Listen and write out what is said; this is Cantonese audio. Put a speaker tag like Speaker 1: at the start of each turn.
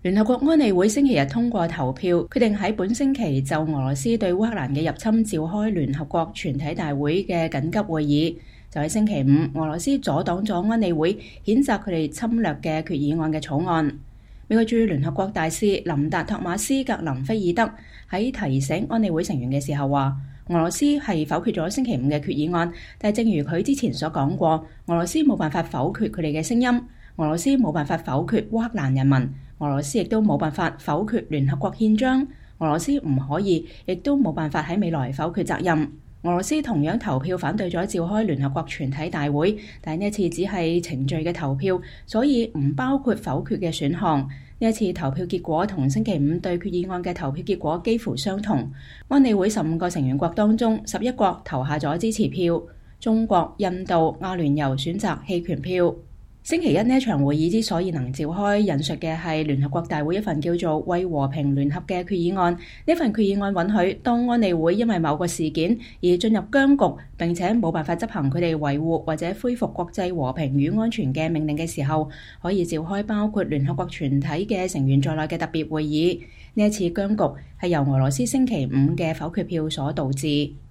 Speaker 1: 聯合國安理會星期日通過投票，決定喺本星期就俄羅斯對烏克蘭嘅入侵召開聯合國全體大會嘅緊急會議。就喺星期五，俄羅斯阻擋咗安理會譴責佢哋侵略嘅決議案嘅草案。美國駐聯合國大使林達托馬斯格林菲爾德喺提醒安理會成員嘅時候話，俄羅斯係否決咗星期五嘅決議案，但係正如佢之前所講過，俄羅斯冇辦法否決佢哋嘅聲音，俄羅斯冇辦法否決烏克蘭人民，俄羅斯亦都冇辦法否決聯合國憲章，俄羅斯唔可以，亦都冇辦法喺未來否決責任。俄羅斯同樣投票反對咗召開聯合國全體大會，但係呢一次只係程序嘅投票，所以唔包括否決嘅選項。呢一次投票結果同星期五對決議案嘅投票結果幾乎相同。安理會15個成員國當中，11國投下咗支持票，中國、印度、阿聯酋選擇棄權票。星期一呢一場會議之所以能召開，引述嘅係聯合國大會一份叫做《為和平聯合》嘅決議案。呢份決議案允許當安理會因為某個事件而進入僵局，並且冇辦法執行佢哋維護或者恢復國際和平與安全嘅命令嘅時候，可以召開包括聯合國全體嘅成員在內嘅特別會議。呢一次僵局係由俄羅斯星期五嘅否決票所導致。